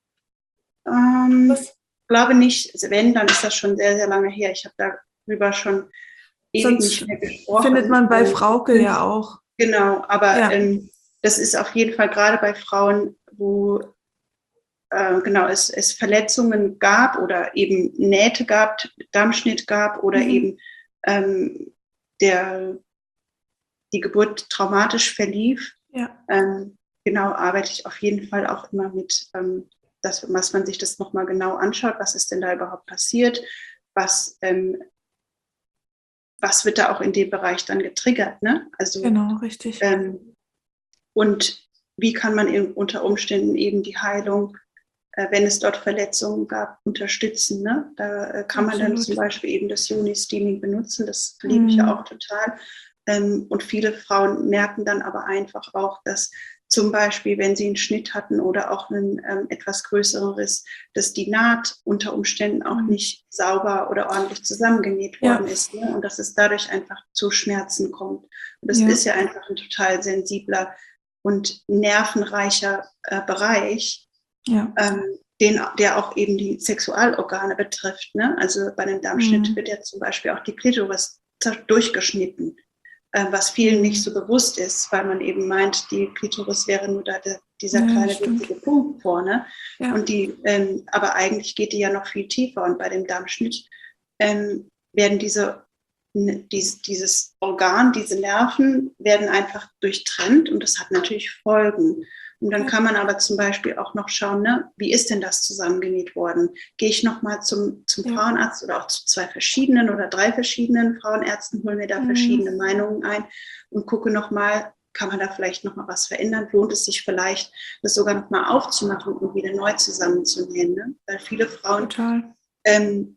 Ähm, Was? glaube nicht. Also wenn, dann ist das schon sehr, sehr lange her. Ich habe darüber schon ewig nicht Sonst mehr findet gesprochen. man bei Ähm, Frauke ja auch. genau, aber Ja. ähm, das ist auf jeden Fall gerade bei Frauen, wo äh, genau es, es Verletzungen gab oder eben Nähte gab, Dammschnitt gab oder Mhm. eben ähm, der, die Geburt traumatisch verlief. Ja. Ähm, genau, arbeite ich auf jeden Fall auch immer mit, ähm, dass, dass man sich das nochmal genau anschaut, was ist denn da überhaupt passiert, was, ähm, was wird da auch in dem Bereich dann getriggert, ne? Also Genau, richtig. ähm, und wie kann man in, unter Umständen eben die Heilung, äh, wenn es dort Verletzungen gab, unterstützen. Ne? Da äh, kann man dann zum Absolut. Beispiel eben das Yoni-Steaming benutzen. Das liebe ich ja Mhm. auch total. Ähm, und viele Frauen merken dann aber einfach auch, dass zum Beispiel, wenn sie einen Schnitt hatten oder auch einen ähm, etwas größeren Riss, dass die Naht unter Umständen auch Mhm. nicht sauber oder ordentlich zusammengenäht Ja, worden ist. Ne? Und dass es dadurch einfach zu Schmerzen kommt. Und das ja, ist ja einfach ein total sensibler und nervenreicher äh, Bereich, ja. ähm, den, der auch eben die Sexualorgane betrifft. Ne? Also bei einem Darmschnitt Mhm. wird ja zum Beispiel auch die Klitoris durchgeschnitten, äh, was vielen nicht Mhm. so bewusst ist, weil man eben meint, die Klitoris wäre nur da der, dieser Ja, kleine stimmt. winzige Punkt vorne. Ja. Und die, ähm, aber eigentlich geht die ja noch viel tiefer. Und bei dem Darmschnitt ähm, werden diese dies, dieses Organ, diese Nerven werden einfach durchtrennt und das hat natürlich Folgen. Und dann Ja. kann man aber zum Beispiel auch noch schauen, ne, wie ist denn das zusammengenäht worden? Gehe ich nochmal zum, zum Ja. Frauenarzt oder auch zu zwei verschiedenen oder drei verschiedenen Frauenärzten, hole mir da Mhm. verschiedene Meinungen ein und gucke nochmal, kann man da vielleicht nochmal was verändern? Lohnt es sich vielleicht, das sogar nochmal aufzumachen und wieder neu zusammenzunähen? Ne? Weil viele Frauen Total. ähm,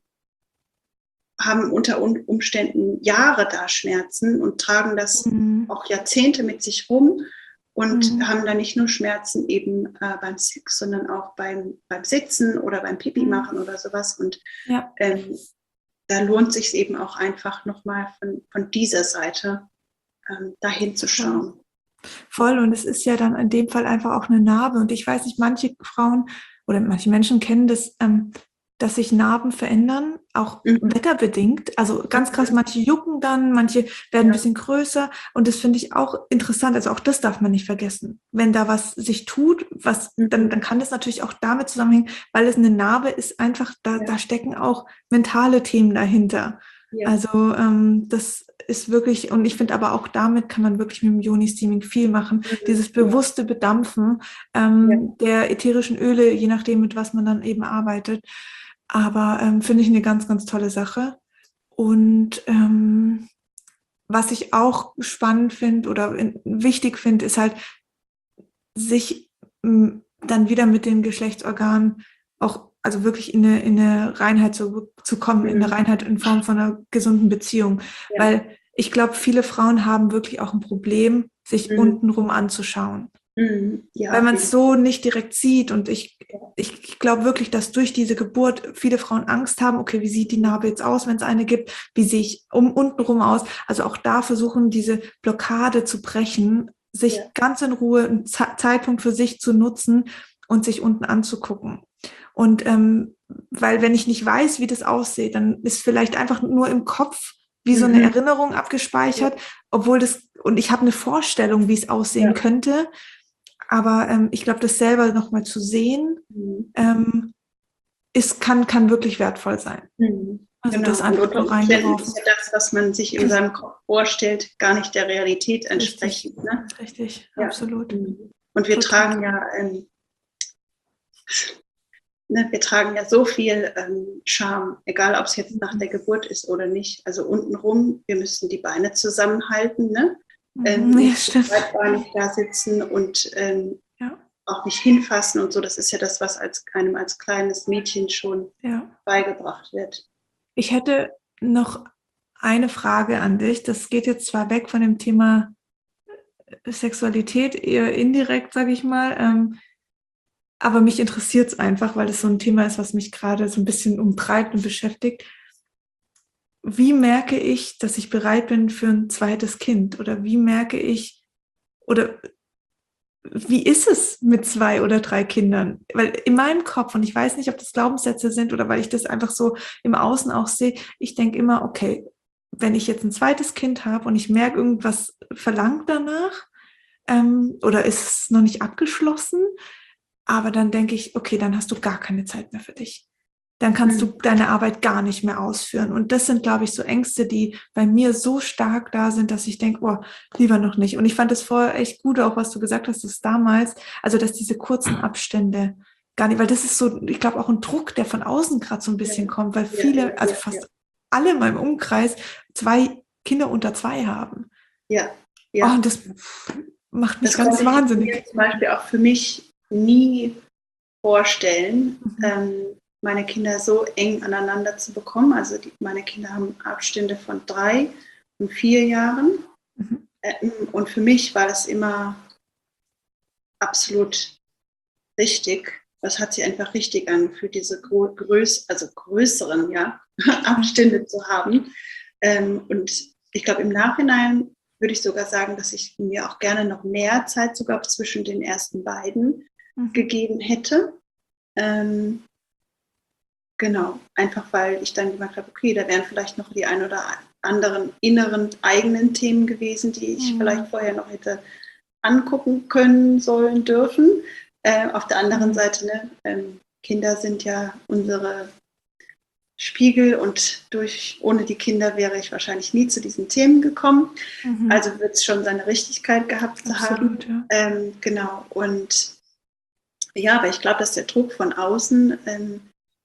haben unter Umständen Jahre da Schmerzen und tragen das Mhm. auch Jahrzehnte mit sich rum und Mhm. haben dann nicht nur Schmerzen eben äh, beim Sex, sondern auch beim, beim Sitzen oder beim Pipi Mhm. machen oder sowas. Und Ja. ähm, da lohnt es sich eben auch einfach nochmal von, von dieser Seite ähm, dahin zu Voll. schauen. Voll. Und es ist ja dann in dem Fall einfach auch eine Narbe. Und ich weiß nicht, manche Frauen oder manche Menschen kennen das, ähm, dass sich Narben verändern, auch Mhm. wetterbedingt. Also ganz krass, Mhm. manche jucken dann, manche werden ein Ja. bisschen größer. Und das finde ich auch interessant. Also auch das darf man nicht vergessen. Wenn da was sich tut, was, dann, Mhm. dann kann das natürlich auch damit zusammenhängen, weil es eine Narbe ist einfach, da, Ja. da stecken auch mentale Themen dahinter. Ja. Also ähm, das ist wirklich, und ich finde aber auch damit kann man wirklich mit dem Yoni-Steaming viel machen. Mhm. Dieses bewusste Bedampfen Ja. ähm, der ätherischen Öle, je nachdem, mit was man dann eben arbeitet. Aber ähm, finde ich eine ganz, ganz tolle Sache. Und ähm, was ich auch spannend finde oder in, wichtig finde, ist halt, sich m, dann wieder mit den Geschlechtsorganen auch, also wirklich in eine, in eine Reinheit zu, zu kommen, in eine Mhm. Reinheit in Form von einer gesunden Beziehung. Ja. Weil ich glaube, viele Frauen haben wirklich auch ein Problem, sich Mhm. untenrum anzuschauen. Mhm. Ja, Weil auf man jeden es Fall. so nicht direkt sieht. Und ich, Ja. ich glaube wirklich, dass durch diese Geburt viele Frauen Angst haben, okay, wie sieht die Narbe jetzt aus, wenn es eine gibt? Wie sehe ich um untenrum aus? Also auch da versuchen, diese Blockade zu brechen, Ja. sich ganz in Ruhe einen Z- Zeitpunkt für sich zu nutzen und sich unten anzugucken. Und ähm, weil wenn ich nicht weiß, wie das aussieht, dann ist vielleicht einfach nur im Kopf wie so eine Mhm. Erinnerung abgespeichert, obwohl das, und ich habe eine Vorstellung, wie es aussehen Ja. könnte, aber ähm, ich glaube, das selber nochmal zu sehen, Mhm. ähm, ist, kann, kann wirklich wertvoll sein. Mhm. Also das Genau. Und einfach unter so Umständen reingeworfen. ist ja das, was man sich in seinem Kopf vorstellt, gar nicht der Realität Richtig, entsprechend. Ne? richtig, Ja. absolut. Mhm. Und wir Total. tragen ja, ähm, ne, wir tragen ja so viel ähm, Scham, egal ob es jetzt nach der Geburt ist oder nicht. Also untenrum, wir müssen die Beine zusammenhalten, ne? Ähm, Mhm, ja, nicht so stimmt. breitbeinig da sitzen und ähm, Ja, auch nicht hinfassen und so. Das ist ja das, was als, einem als kleines Mädchen schon ja. beigebracht wird. Ich hätte noch eine Frage an dich. Das geht jetzt zwar weg von dem Thema Sexualität, eher indirekt, sage ich mal, ähm, aber mich interessiert es einfach, weil es so ein Thema ist, was mich gerade so ein bisschen umtreibt und beschäftigt. Wie merke ich, dass ich bereit bin für ein zweites Kind? Oder wie merke ich, oder wie ist es mit zwei oder drei Kindern? Weil in meinem Kopf, und ich weiß nicht, ob das Glaubenssätze sind oder weil ich das einfach so im Außen auch sehe, ich denke immer, okay, wenn ich jetzt ein zweites Kind habe und ich merke, irgendwas verlangt danach, ähm, oder ist es noch nicht abgeschlossen, aber dann denke ich, okay, dann hast du gar keine Zeit mehr für dich. Dann kannst du Mhm. deine Arbeit gar nicht mehr ausführen. Und das sind, glaube ich, so Ängste, die bei mir so stark da sind, dass ich denke, oh, lieber noch nicht. Und ich fand es vorher echt gut, auch was du gesagt hast, dass damals, also dass diese kurzen Abstände gar nicht, weil das ist so, ich glaube, auch ein Druck, der von außen gerade so ein Ja, bisschen kommt, weil ja, viele, ja, also ja, ja. fast alle in meinem Umkreis zwei Kinder unter zwei haben. Ja, Oh, ja. und das macht mich Das konnte ganz ich mir wahnsinnig. zum Beispiel auch für mich nie vorstellen, Mhm. ähm, meine Kinder so eng aneinander zu bekommen. Also die, meine Kinder haben Abstände von drei und vier Jahren. Mhm. Ähm, und für mich war das immer absolut richtig. Das hat sich einfach richtig angefühlt, diese größ also größeren ja, Abstände zu haben. Ähm, und ich glaube, im Nachhinein würde ich sogar sagen, dass ich mir auch gerne noch mehr Zeit sogar zwischen den ersten beiden Mhm. gegeben hätte. Ähm, genau, einfach weil ich dann gemerkt habe, okay, da wären vielleicht noch die ein oder anderen inneren eigenen Themen gewesen, die ich vielleicht Mhm. vorher noch hätte angucken können, sollen, dürfen. Äh, auf der anderen Mhm. Seite, ne, ähm, Kinder sind ja unsere Spiegel und durch, ohne die Kinder wäre ich wahrscheinlich nie zu diesen Themen gekommen. Mhm. Also wird es schon seine Richtigkeit gehabt zu Absolut, haben. ja. Ähm, genau, und ja, aber ich glaube, dass der Druck von außen, ähm,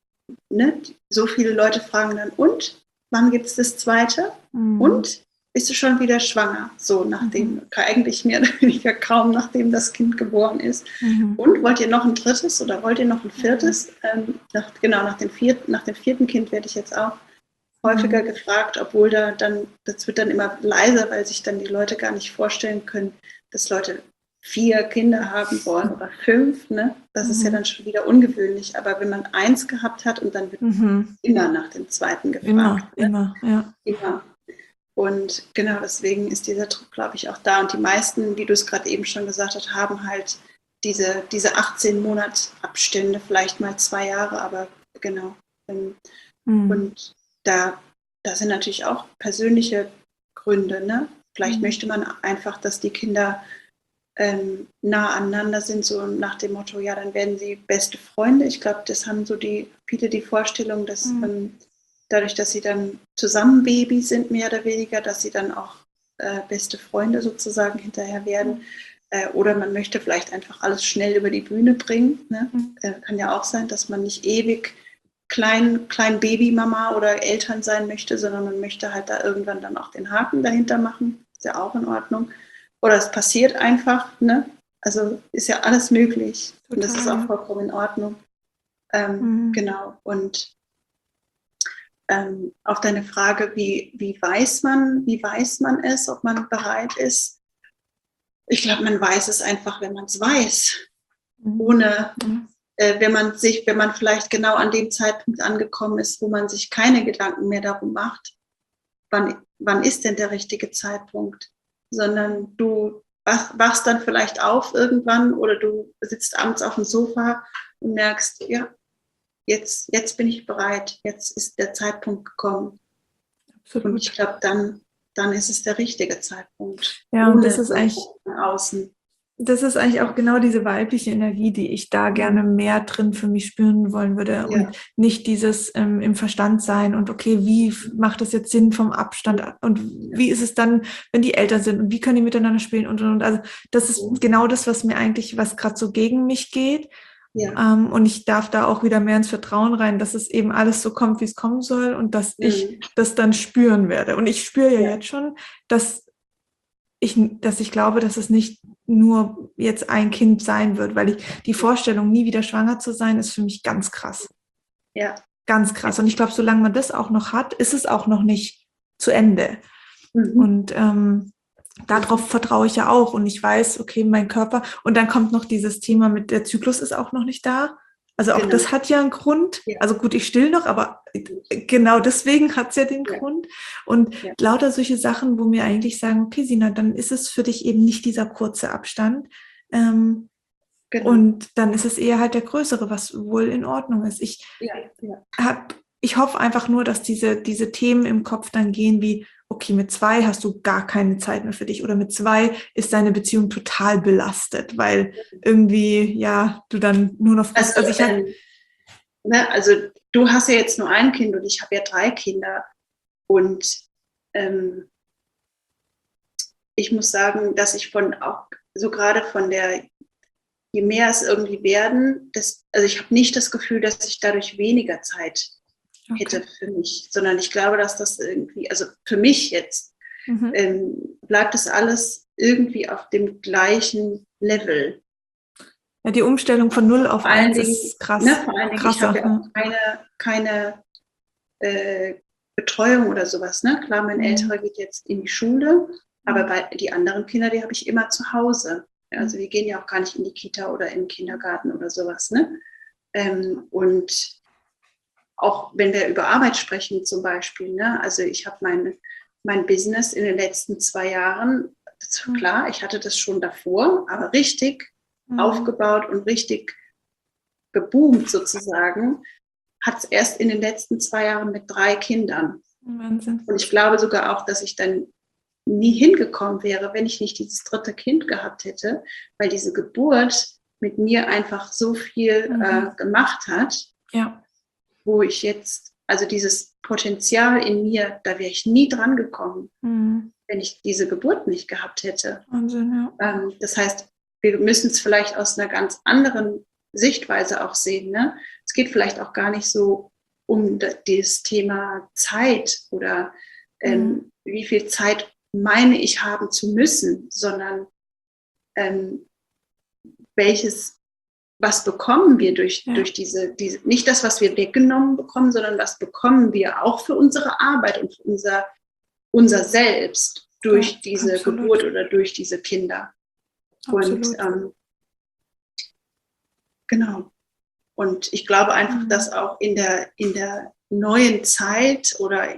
ne, so viele Leute fragen dann, und wann gibt es das zweite? Mhm. Und bist du schon wieder schwanger? So Mhm. nachdem, eigentlich mehr oder weniger kaum nachdem das Kind geboren ist. Mhm. Und wollt ihr noch ein drittes oder wollt ihr noch ein Mhm. viertes? Ähm, nach, genau, nach dem, vierten, nach dem vierten Kind werde ich jetzt auch häufiger Mhm. gefragt, obwohl da dann, das wird dann immer leiser, weil sich dann die Leute gar nicht vorstellen können, dass Leute vier Kinder haben wollen oder fünf. Ne? Das ist ja dann Mhm. schon wieder ungewöhnlich. Aber wenn man eins gehabt hat und dann wird Mhm. immer nach dem zweiten gefragt. Immer, Ne? immer, ja. Immer. Und genau deswegen ist dieser Druck, glaube ich, auch da. Und die meisten, wie du es gerade eben schon gesagt hast, haben halt diese, diese achtzehn Monat Abstände, vielleicht mal zwei Jahre, aber genau. Mhm. Und da, da sind natürlich auch persönliche Gründe. Ne? Vielleicht Mhm. möchte man einfach, dass die Kinder ähm, nah aneinander sind, so nach dem Motto, ja, dann werden sie beste Freunde. Ich glaube, das haben so die viele die Vorstellung, dass Mhm. ähm, dadurch, dass sie dann zusammen Babys sind, mehr oder weniger, dass sie dann auch äh, beste Freunde sozusagen hinterher werden. Äh, oder man möchte vielleicht einfach alles schnell über die Bühne bringen. Ne? Mhm. Äh, kann ja auch sein, dass man nicht ewig klein, klein Babymama oder Eltern sein möchte, sondern man möchte halt da irgendwann dann auch den Haken dahinter machen. Ist ja auch in Ordnung. Oder es passiert einfach, ne? Also ist ja alles möglich und das ist Total, auch ja. vollkommen in Ordnung. Ähm, Mhm. genau. Und ähm, auf deine Frage, wie, wie weiß man, wie weiß man es, ob man bereit ist? Ich glaube, man weiß es einfach, wenn man es weiß. Mhm. Ohne, Ja. äh, wenn man sich, wenn man vielleicht genau an dem Zeitpunkt angekommen ist, wo man sich keine Gedanken mehr darum macht, wann, wann ist denn der richtige Zeitpunkt, sondern du wach, wachst dann vielleicht auf irgendwann oder du sitzt abends auf dem Sofa und merkst, ja, jetzt, jetzt bin ich bereit, jetzt ist der Zeitpunkt gekommen. Und ich absolut. glaube, dann, dann ist es der richtige Zeitpunkt. Ja, und das Ohne ist eigentlich, von außen. das ist eigentlich auch genau diese weibliche Energie, die ich da gerne Mhm. mehr drin für mich spüren wollen würde Ja. und nicht dieses ähm, im Verstand sein und okay, wie f- macht das jetzt Sinn vom Abstand und wie ist es dann, wenn die Eltern sind und wie können die miteinander spielen und und und. Also das ist genau das, was mir eigentlich, was gerade so gegen mich geht. Ja. Ähm, und ich darf da auch wieder mehr ins Vertrauen rein, dass es eben alles so kommt, wie es kommen soll und dass ich Mhm. das dann spüren werde. Und ich spüre ja Ja. jetzt schon, dass ich, dass ich glaube, dass es nicht nur jetzt ein Kind sein wird, weil ich die Vorstellung, nie wieder schwanger zu sein, ist für mich ganz krass. Ja. Ganz krass. Und ich glaube, solange man das auch noch hat, ist es auch noch nicht zu Ende. Mhm. Und ähm, darauf vertraue ich ja auch. Und ich weiß, okay, mein Körper. Und dann kommt noch dieses Thema mit der Zyklus ist auch noch nicht da. Also auch Genau. das hat ja einen Grund. Ja. Also gut, ich still noch, aber genau deswegen hat es ja den Ja. Grund. Und Ja. lauter solche Sachen, wo wir eigentlich sagen, okay, Sina, dann ist es für dich eben nicht dieser kurze Abstand. Ähm, Genau. und dann ist es eher halt der größere, was wohl in Ordnung ist. Ich Ja. Ja. hab, ich hoffe einfach nur, dass diese, diese Themen im Kopf dann gehen wie, okay, mit zwei hast du gar keine Zeit mehr für dich oder mit zwei ist deine Beziehung total belastet, weil irgendwie, ja, du dann nur noch frust. Also, Also ich habe, ähm, ne, also du hast ja jetzt nur ein Kind und ich habe ja drei Kinder. Und ähm, ich muss sagen, dass ich von auch so gerade von der, je mehr es irgendwie werden, das, also ich habe nicht das Gefühl, dass ich dadurch weniger Zeit hätte okay. für mich, sondern ich glaube, dass das irgendwie, also für mich jetzt, Mhm. ähm, bleibt das alles irgendwie auf dem gleichen Level. Ja, die Umstellung von null auf Vor allen eins Dingen, ist krass, ne, vor allen Dingen, ich habe krasser. ja auch keine, keine äh, Betreuung oder sowas. Ne? Klar, mein Mhm. Älterer geht jetzt in die Schule, aber bei die anderen Kinder, die habe ich immer zu Hause. Also wir gehen ja auch gar nicht in die Kita oder in den Kindergarten oder sowas. Ne? Ähm, und auch wenn wir über Arbeit sprechen zum Beispiel, ne? Also ich habe mein, mein Business in den letzten zwei Jahren, klar, ich hatte das schon davor, aber richtig mhm. aufgebaut und richtig geboomt sozusagen, hat es erst in den letzten zwei Jahren mit drei Kindern. Wahnsinn. Und ich glaube sogar auch, dass ich dann nie hingekommen wäre, wenn ich nicht dieses dritte Kind gehabt hätte, weil diese Geburt mit mir einfach so viel mhm. äh, gemacht hat, ja. wo ich jetzt, also dieses Potenzial in mir, da wäre ich nie dran gekommen, mhm. wenn ich diese Geburt nicht gehabt hätte. Wahnsinn, ja. Ähm, das heißt, wir müssen es vielleicht aus einer ganz anderen Sichtweise auch sehen. Ne? Es geht vielleicht auch gar nicht so um das Thema Zeit oder ähm, mhm. wie viel Zeit meine ich haben zu müssen, sondern ähm, welches, was bekommen wir durch, ja. durch diese, diese, nicht das, was wir weggenommen bekommen, sondern was bekommen wir auch für unsere Arbeit und für unser, unser Selbst durch ja, diese absolut. Geburt oder durch diese Kinder. Absolut. Und ähm, genau. Und ich glaube einfach, mhm. dass auch in der, in der neuen Zeit oder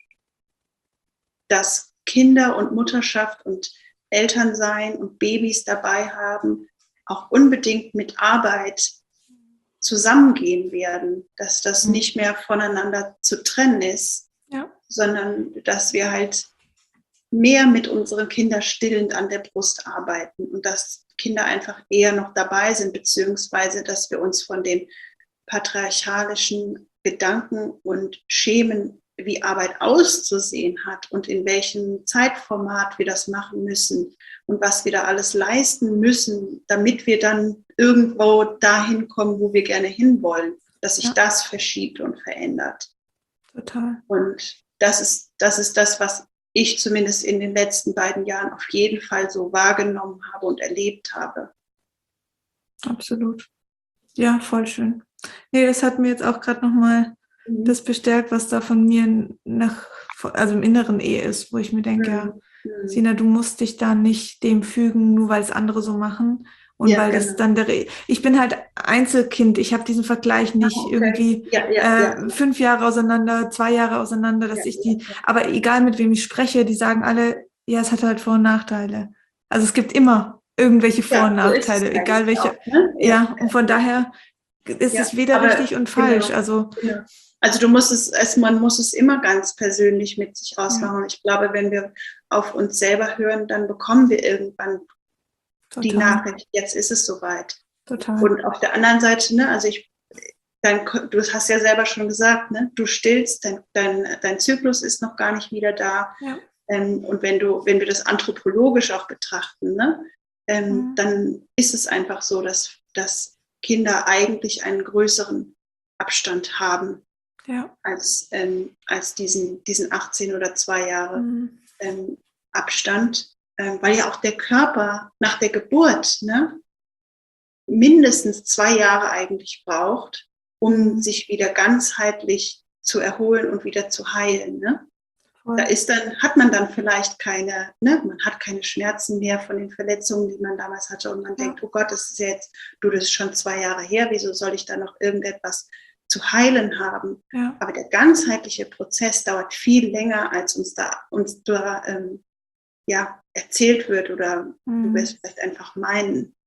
dass Kinder und Mutterschaft und Elternsein und Babys dabei haben, auch unbedingt mit Arbeit zusammengehen werden, dass das mhm. nicht mehr voneinander zu trennen ist, ja. sondern dass wir halt mehr mit unseren Kindern stillend an der Brust arbeiten und dass Kinder einfach eher noch dabei sind, beziehungsweise dass wir uns von den patriarchalischen Gedanken und Schemen, wie Arbeit auszusehen hat und in welchem Zeitformat wir das machen müssen und was wir da alles leisten müssen, damit wir dann irgendwo dahin kommen, wo wir gerne hinwollen, dass sich ja. das verschiebt und verändert. Total. Und das ist, das ist das, was ich zumindest in den letzten beiden Jahren auf jeden Fall so wahrgenommen habe und erlebt habe. Absolut. Ja, voll schön. Nee, das hat mir jetzt auch gerade nochmal mhm. das bestärkt, was da von mir nach, also im Inneren eh ist, wo ich mir denke, mhm. ja, Sina, du musst dich da nicht dem fügen, nur weil es andere so machen. Und ja, weil genau. das dann der, ich bin halt Einzelkind, ich habe diesen Vergleich nicht okay. irgendwie ja, ja, äh, ja. fünf Jahre auseinander, zwei Jahre auseinander, dass ja, ich die, ja, ja. aber egal mit wem ich spreche, die sagen alle, ja, es hat halt Vor- und Nachteile. Also es gibt immer irgendwelche Vor- ja, und Nachteile, so egal welche. Auch, ne? ja, ja, und von daher ist ja, es weder richtig und falsch. Genau, also genau. Also du musst es, es, man muss es immer ganz persönlich mit sich ausmachen. Ja. Ich glaube, wenn wir auf uns selber hören, dann bekommen wir irgendwann Total. Die Nachricht, jetzt ist es soweit. Total. Und auf der anderen Seite, ne, also ich, dein, du hast ja selber schon gesagt, ne, du stillst, dein, dein, dein Zyklus ist noch gar nicht wieder da. Ja. Ähm, und wenn du, wenn wir das anthropologisch auch betrachten, ne, ähm, mhm. dann ist es einfach so, dass, dass Kinder eigentlich einen größeren Abstand haben. Ja. als, ähm, als diesen, diesen achtzehn oder zwei Jahre mhm. ähm, Abstand, ähm, weil ja auch der Körper nach der Geburt ne, mindestens zwei Jahre eigentlich braucht, um sich wieder ganzheitlich zu erholen und wieder zu heilen. Ne? Da ist dann, hat man dann vielleicht keine, ne, man hat keine Schmerzen mehr von den Verletzungen, die man damals hatte und man ja. denkt, oh Gott, das ist jetzt, du, das ist schon zwei Jahre her, wieso soll ich da noch irgendetwas zu heilen haben. Ja. Aber der ganzheitliche Prozess dauert viel länger, als uns da, uns da ähm, ja, erzählt wird oder mhm. du wirst vielleicht einfach meinen.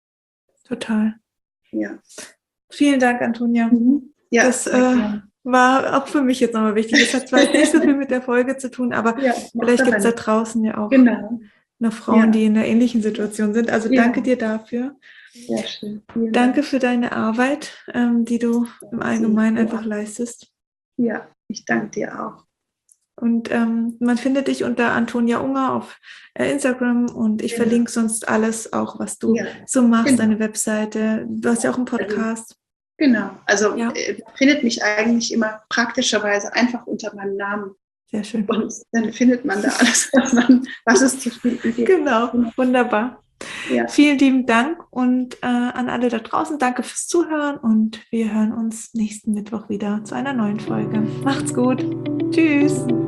Total. Ja. Vielen Dank, Antonia. Mhm. Ja, das äh, war auch für mich jetzt nochmal wichtig. Das hat zwar nicht so viel mit der Folge zu tun, aber ja, vielleicht gibt es da draußen ja auch genau. noch Frauen, ja. die in einer ähnlichen Situation sind. Also ja. danke dir dafür. Sehr schön. Vielen Danke Dank. für deine Arbeit, ähm, die du im Allgemeinen einfach leistest. Ja, ich danke dir auch. Und ähm, man findet dich unter Antonia Unger auf äh, Instagram und ich ja. verlinke sonst alles auch, was du ja. so machst, genau. deine Webseite. Du hast ja auch einen Podcast. Genau, also ja. äh, findet mich eigentlich immer praktischerweise einfach unter meinem Namen. Sehr schön. Und dann findet man da alles, was, man, was es zu finden gibt. Genau, wunderbar. Ja. Vielen lieben Dank und äh, an alle da draußen, danke fürs Zuhören und wir hören uns nächsten Mittwoch wieder zu einer neuen Folge. Macht's gut. Tschüss.